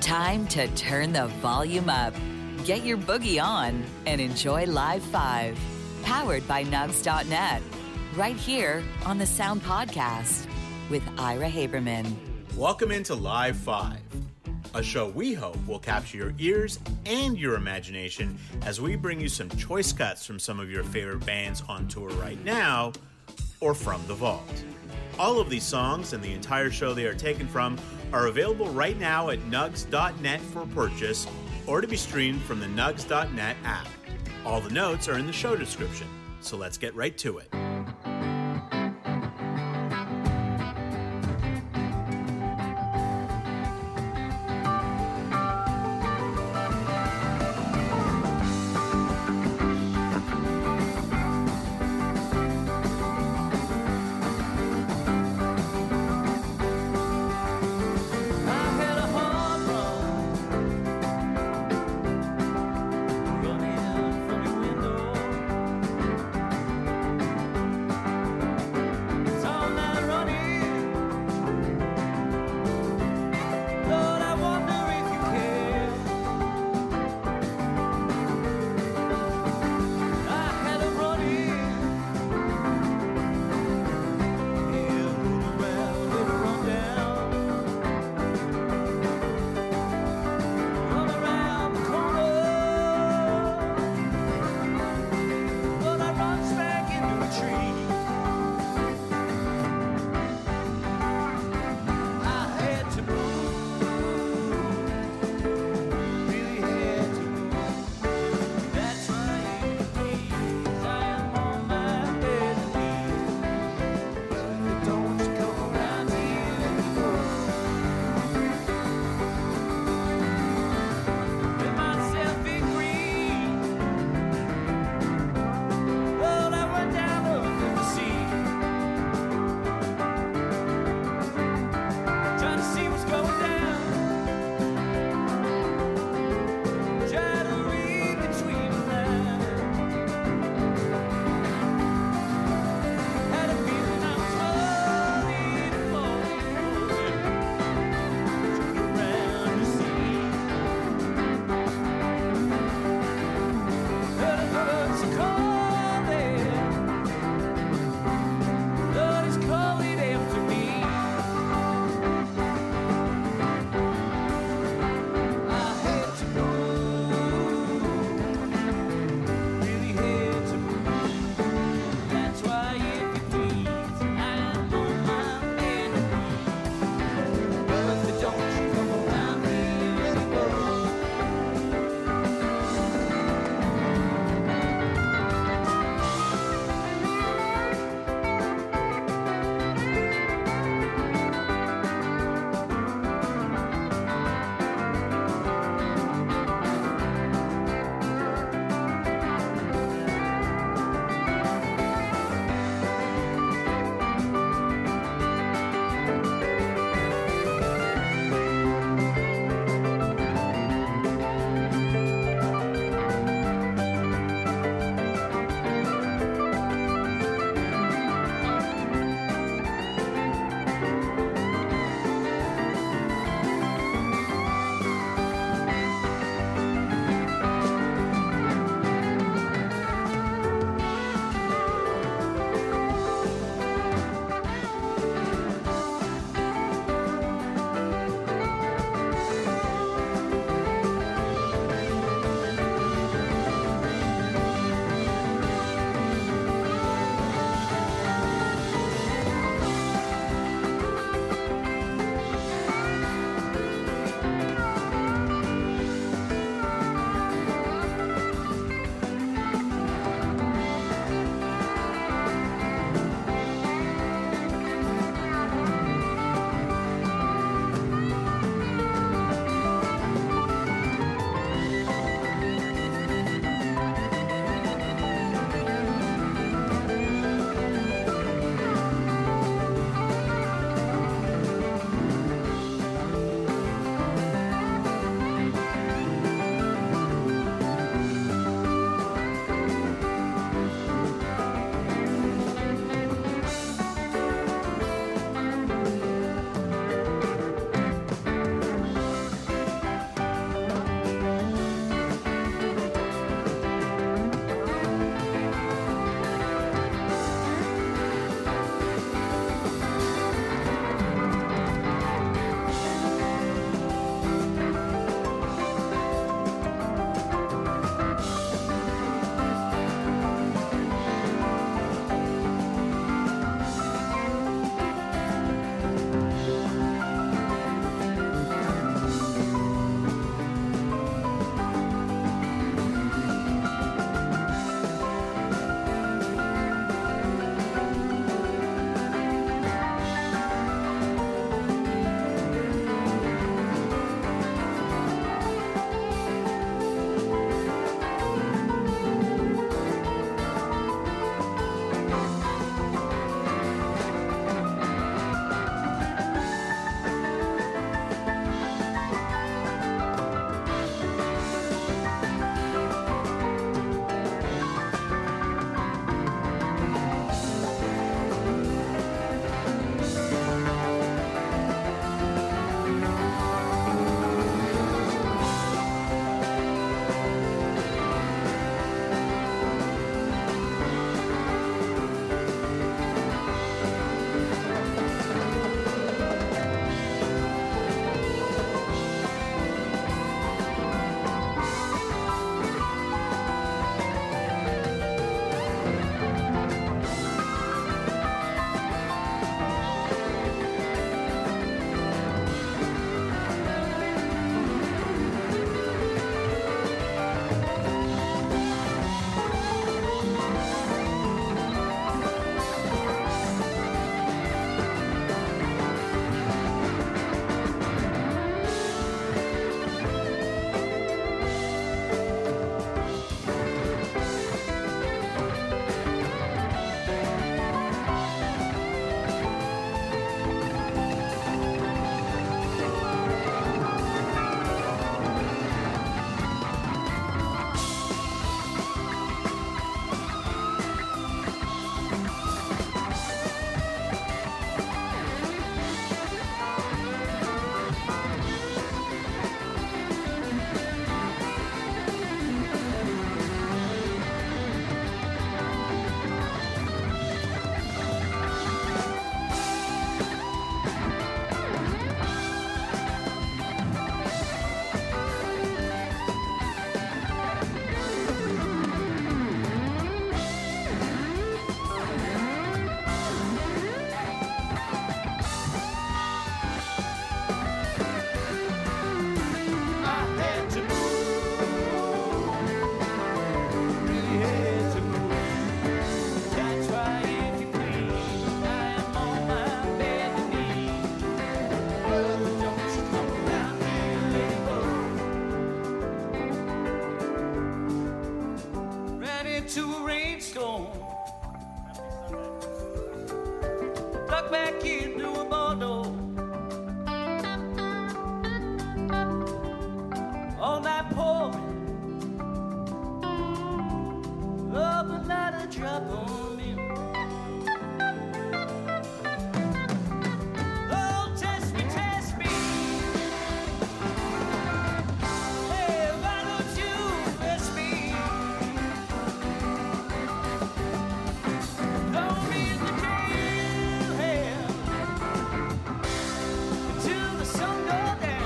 Time to turn the volume up. Get your boogie on and enjoy Live 5. Powered by Nugs.net. Right here on the Sound Podcast with Ira Haberman. Welcome into Live 5, a show we hope will capture your ears and your imagination as we bring you some choice cuts from some of your favorite bands on tour right now or from the vault. All of these songs and the entire show they are taken from are available right now at Nugs.net for purchase or to be streamed from the Nugs.net app. All the notes are in the show description, so let's get right to it. into a rainstorm, duck back into a bottle. All night pouring, oh, but not a drop on me. Oh, test me, test me. Hey, why don't you test me? Don't read the day you have until the sun goes down.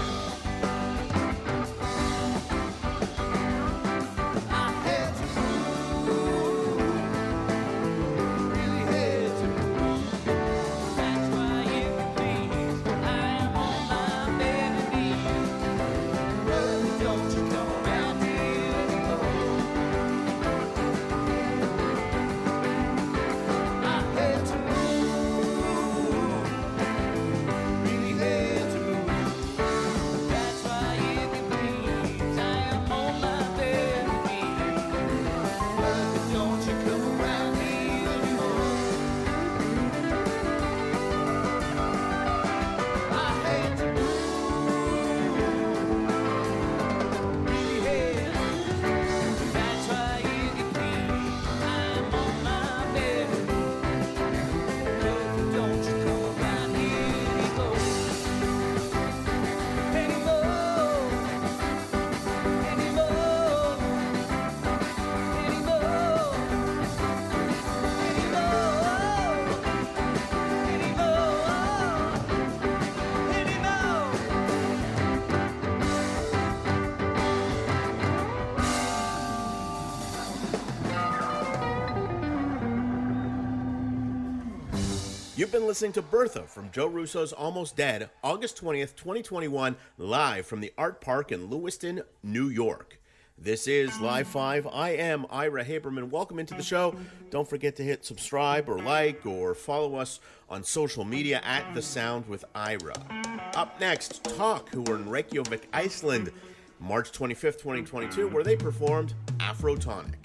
You've been listening to Bertha from Joe Russo's Almost Dead, August 20th, 2021, live from the Art Park in Lewiston, New York. This is Live 5. I am Ira Haberman. Welcome into the show. Don't forget to hit subscribe or like or follow us on social media at The Sound with Ira. Up next, Talk, who were in Reykjavik, Iceland, March 25th, 2022, where they performed Afrotonic.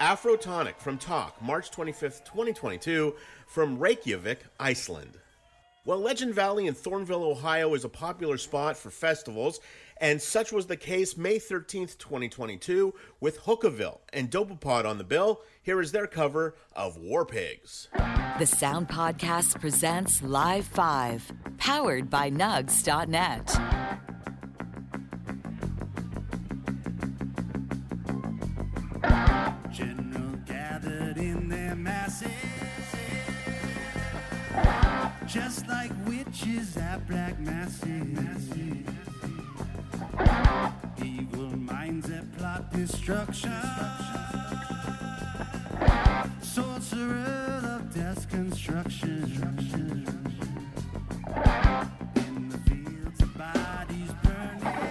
Afrotonic from Talk, March 25th, 2022, from Reykjavik, Iceland. Well, Legend Valley in Thornville, Ohio is a popular spot for festivals, and such was the case May 13th, 2022, with Hookahville and Dopapod on the bill. Here is their cover of War Pigs. The Sound Podcast presents Live 5, powered by Nugs.net. General gathered in their masses, just like witches at black masses. Evil minds that plot destruction, sorcerer of death's construction. In the fields of bodies burning,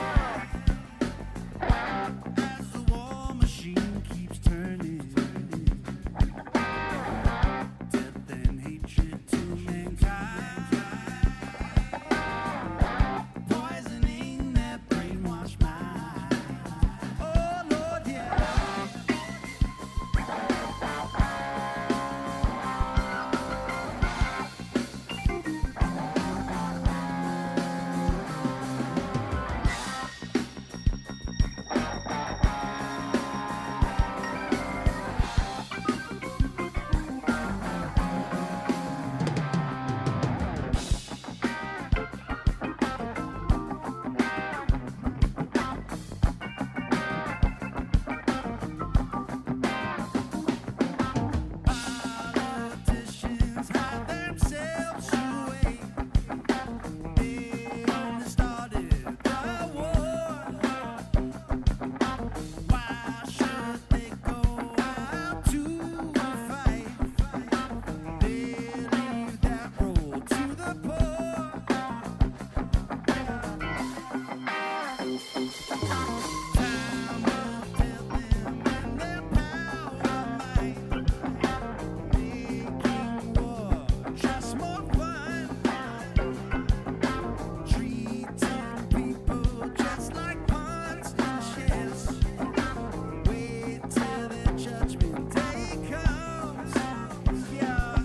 as the war machine keeps turning. Death and hatred to mankind, poisoning their brainwashed minds. Oh Lord, yeah. Politicians hide themselves away. They only started the war. Why should they go out to fight? They leave that role to the poor. Time will tell them in their power might, making war just more fun, treating people just like pawns and chess. Wait till their judgment day comes. Yeah.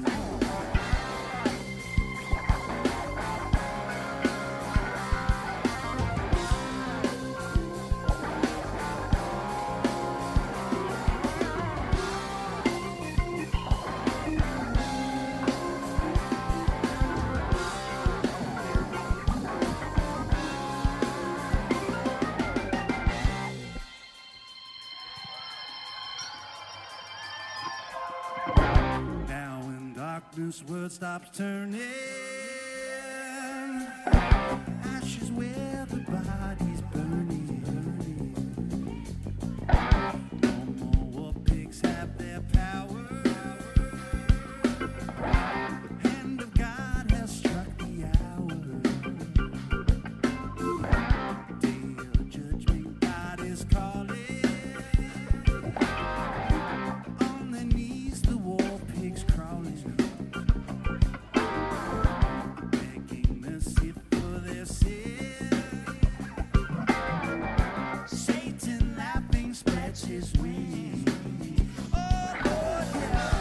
Now when darkness world stops turning, ashes where the body's burning. No more war pigs have their power. Hand of God has struck the hour. Day of judgment, God is calling. On their knees, the war pigs crawling, begging mercy for their sin. Satan laughing spreads his wings. Oh Lord, yeah.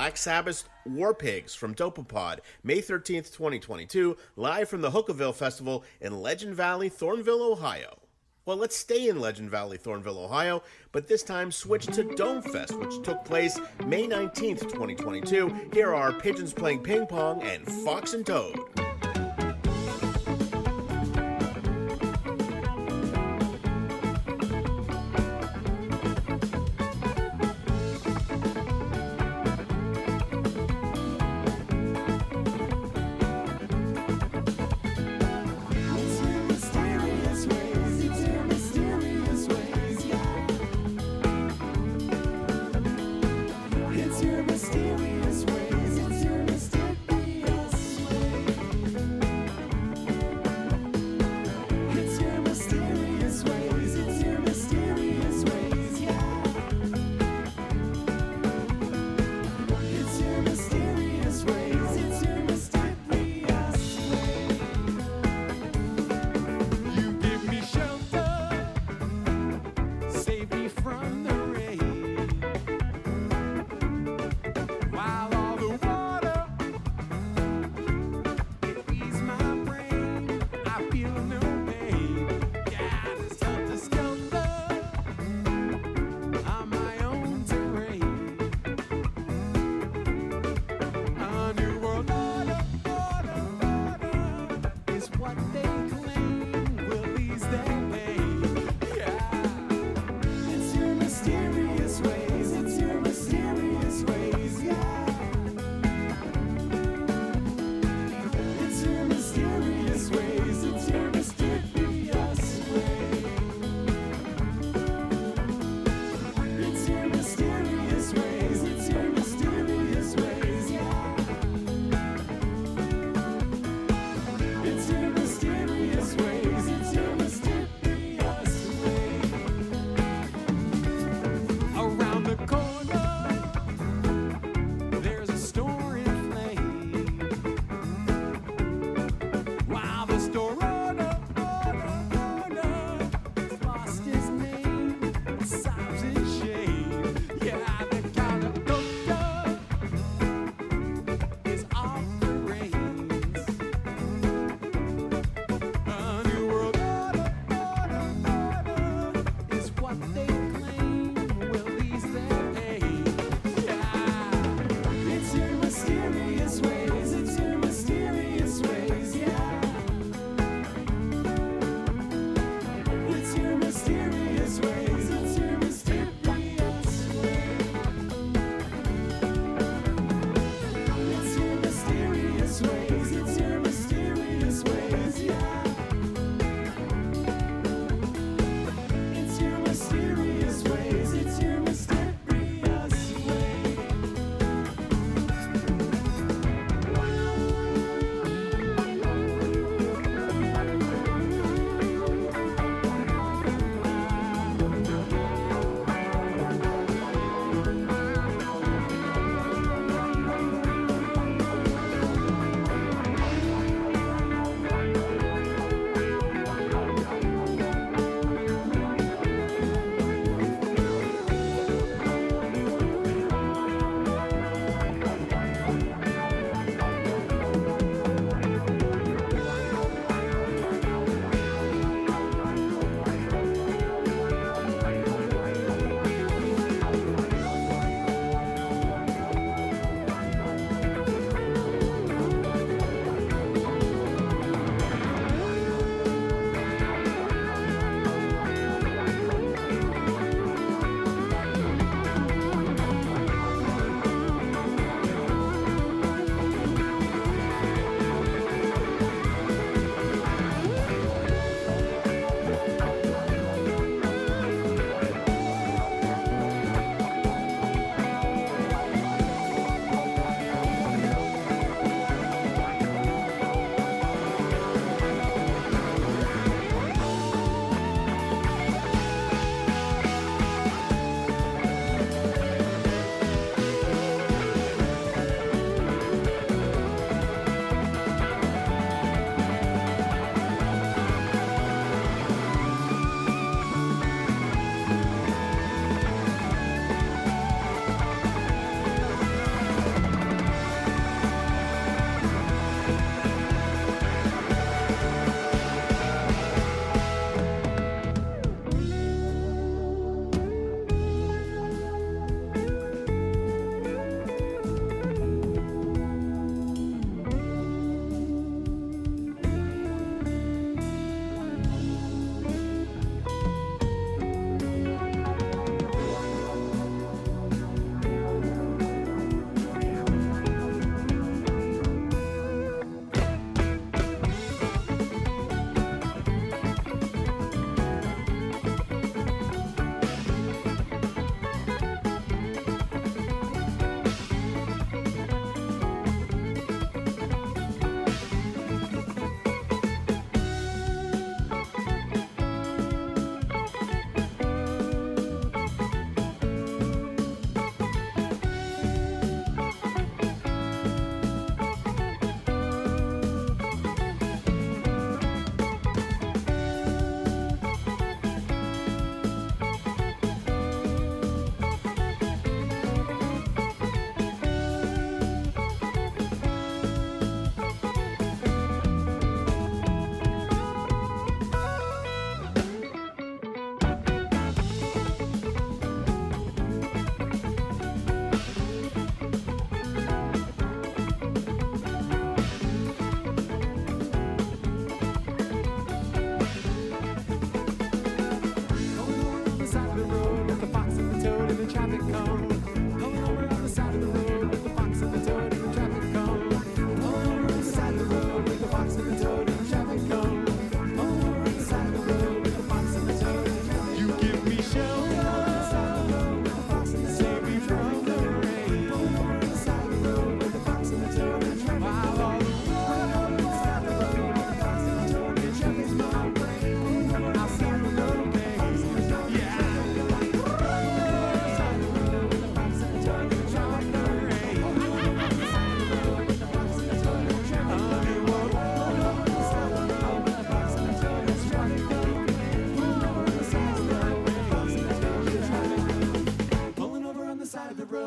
Black Sabbath War Pigs from Dopapod, May 13th, 2022, live from the Hookahville Festival in Legend Valley, Thornville, Ohio. Well, let's stay in Legend Valley, Thornville, Ohio, but this time switch to Dome Fest, which took place May 19th, 2022. Here are Pigeons Playing Ping Pong and Fox and Toad. It's your mysterious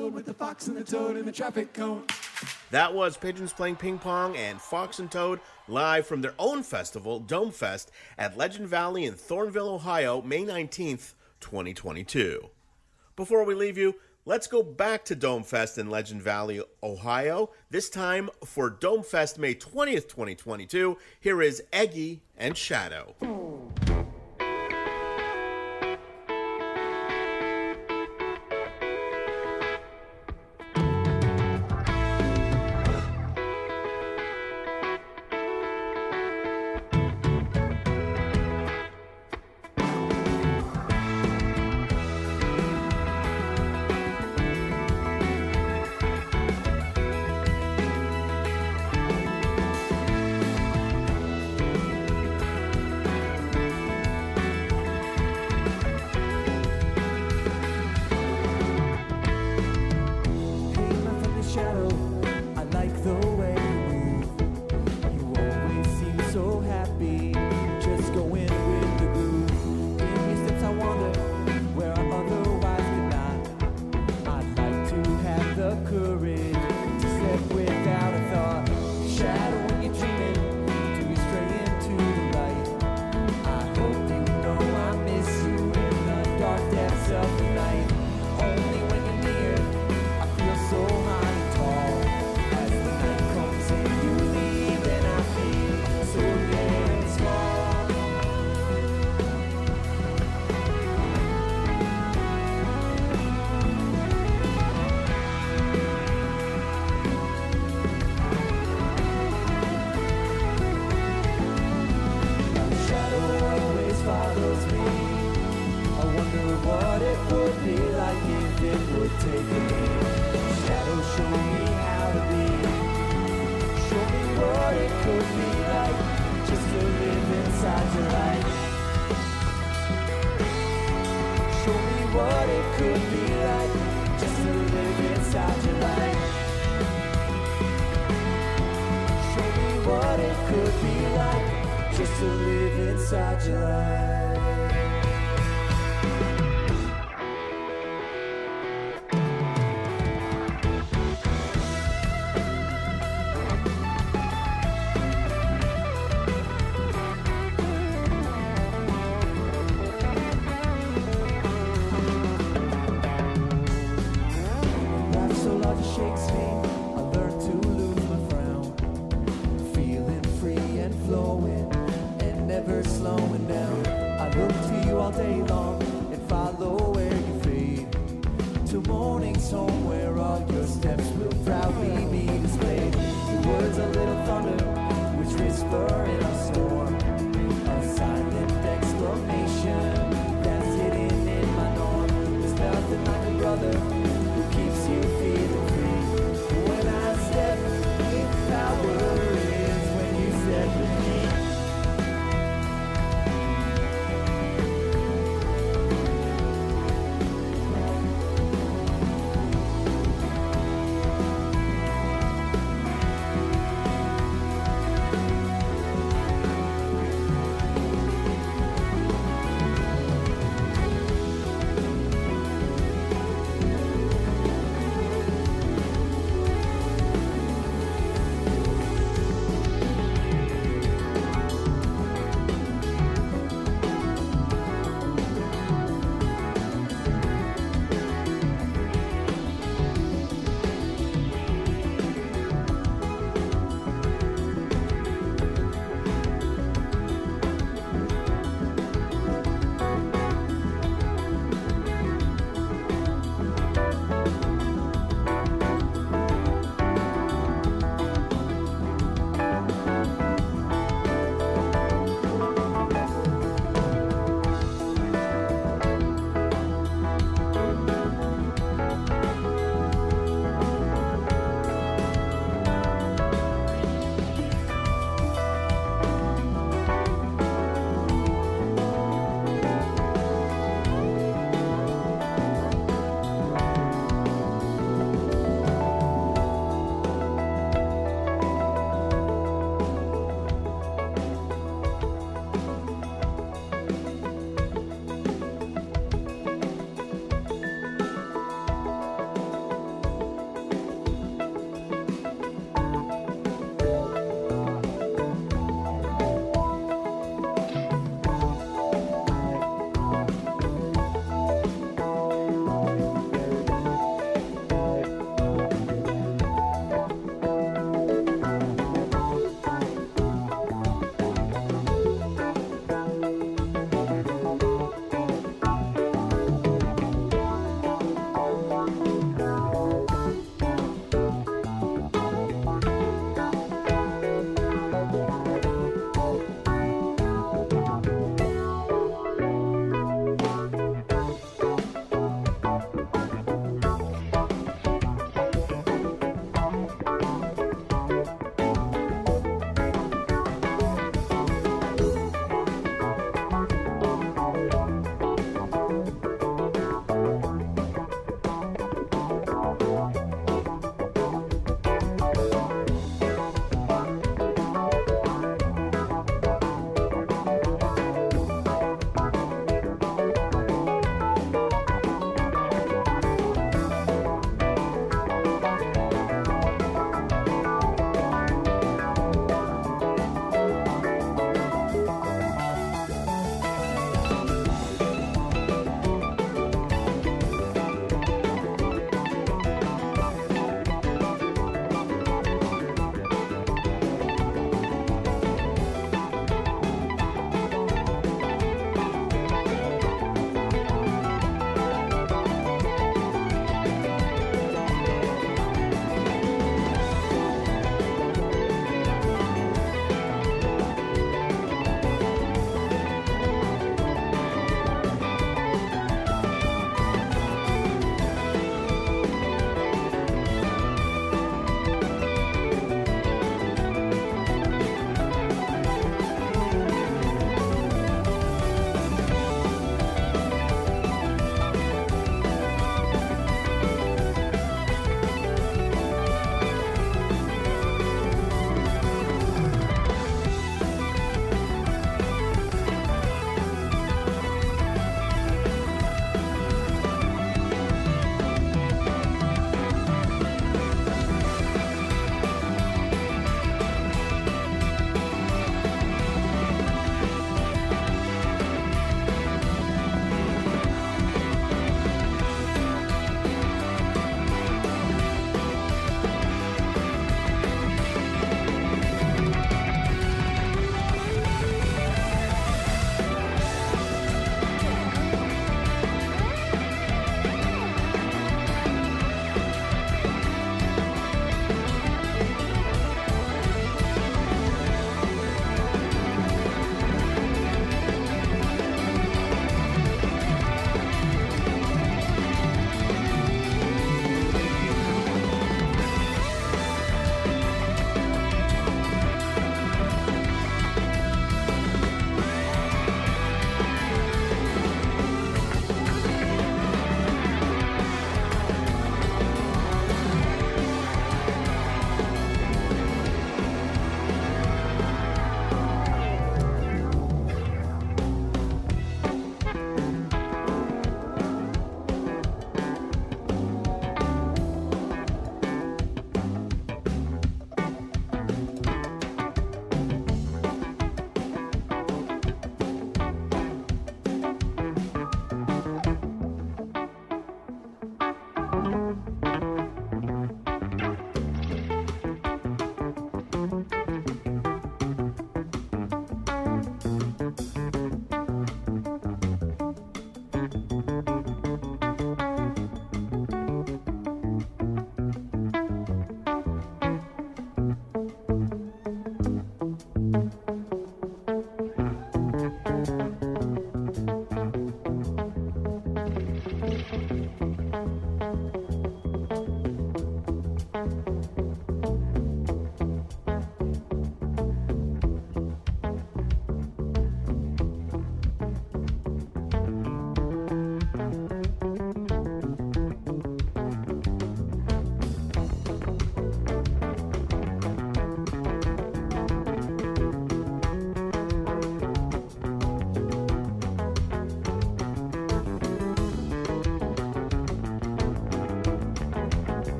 road with the fox and the toad and the traffic cone. That was Pigeons Playing Ping Pong and Fox and Toad live from their own festival, Dome Fest, at Legend Valley in Thornville, Ohio, May 19th, 2022. Before we leave you, let's go back to Dome Fest in Legend Valley, Ohio. This time for Dome Fest, May 20th, 2022. Here is Eggy and Shadow. Slowing and never slowing down. I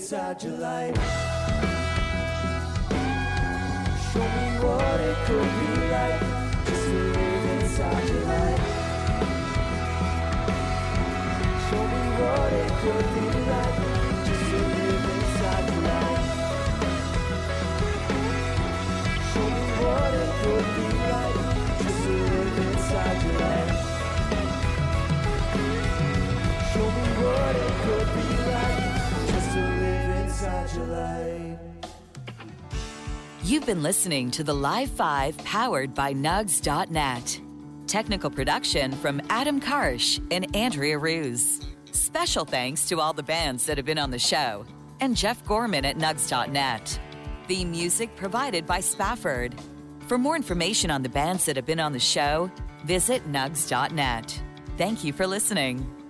inside your life. Show me what it could be like just to live inside your life. Show me what it could be like just to live inside your life. Show me what it could be like just to live inside your life. Show me what it could be like just to live inside your life. You've been listening to the Live 5 powered by Nugs.net. Technical production from Adam Karsh and Andrea Ruse. Special thanks to all the bands that have been on the show and Jeff Gorman at Nugs.net. Theme music provided by Spafford. For more information on the bands that have been on the show, visit Nugs.net. Thank you for listening.